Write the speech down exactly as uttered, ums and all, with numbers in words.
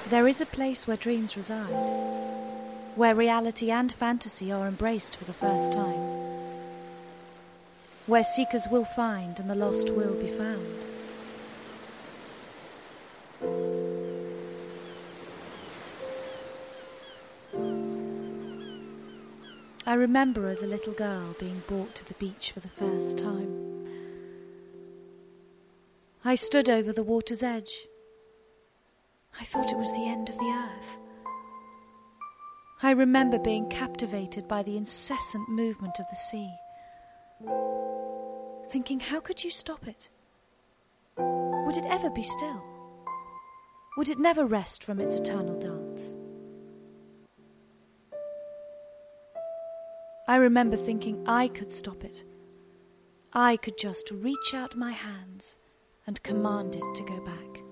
There is a place where dreams reside, where reality and fantasy are embraced for the first time, where seekers will find and the lost will be found. I remember as a little girl being brought to the beach for the first time. I stood over the water's edge. I thought it was the end of the earth. I remember being captivated by the incessant movement of the sea, thinking, how could you stop it? Would it ever be still? Would it never rest from its eternal dance? I remember thinking I could stop it. I could just reach out my hands and command it to go back.